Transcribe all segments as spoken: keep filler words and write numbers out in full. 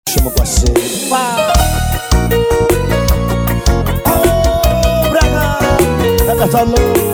Chama o parceiro. Ô, Braga, Rebeca Louco.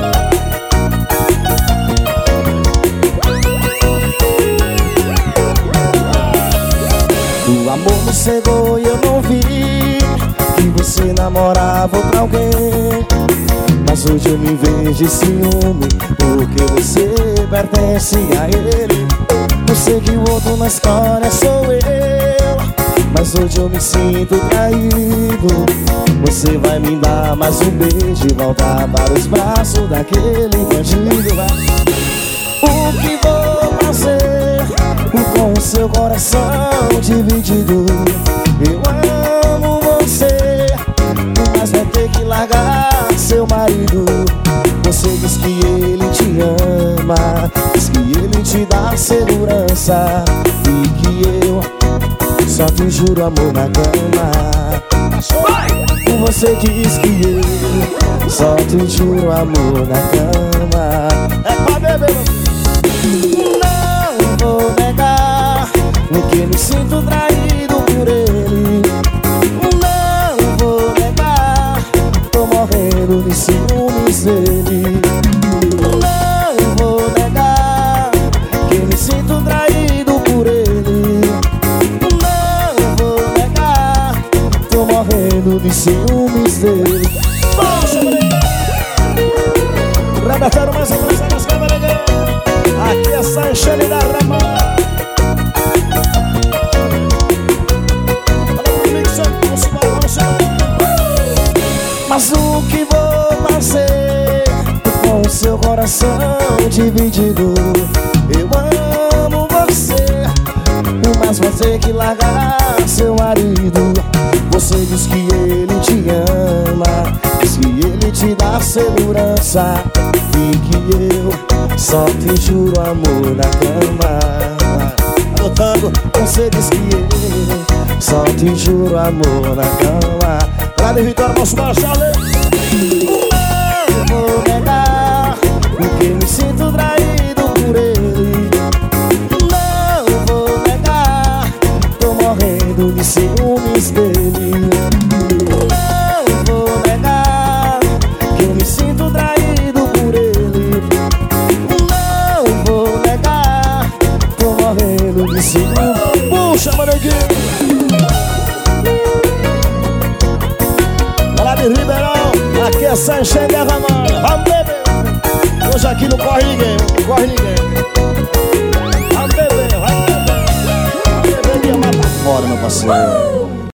O amor me cegou e eu não vi que você namorava pra alguém. Mas hoje eu me vejo em ciúme, porque você pertence a ele. Eu sei que o outro na história sou eu, mas hoje eu me sinto traído. Você vai me dar mais um beijo e voltar para os braços daquele bandido. O que vou fazer com o seu coração dividido? Eu amo você, mas vai ter que largar seu marido. Você diz que ele te ama, diz que ele te dá segurança, e que eu só te juro amor na cama. Você diz que eu só te juro amor na cama. É pra beber. Não vou negar que me sinto traído por ele. Não vou negar, tô morrendo de ciúmes dele. Não vou negar que me sinto traído por ele. Não vou negar, tô morrendo de ciúmes dele. Rebecaram mais a coisa nas câmeras. Aqui é Sanchele da Rama. Mas o que vou fazer com o seu coração dividido? Eu amo você, mas vai ter que largar seu marido. Você diz que ele te ama, diz que ele te dá segurança, e que eu só te juro amor na cama. Anotando, você diz que eu só te juro amor na cama. Grande Vitória, nosso Marcelo. Não vou negar, porque me sinto traído por ele. Não vou negar, tô morrendo de ciúmes dele. Não vou negar, que eu me sinto traído por ele. Não vou negar, tô morrendo de ciúmes. Puxa, manequim. De Ribeirão, aqui é Sanchele da Rama. Vamos beber. Hoje aqui não corre ninguém, não corre ninguém. Vamos beber, vai beber. Vai beber e mata fora, meu parceiro.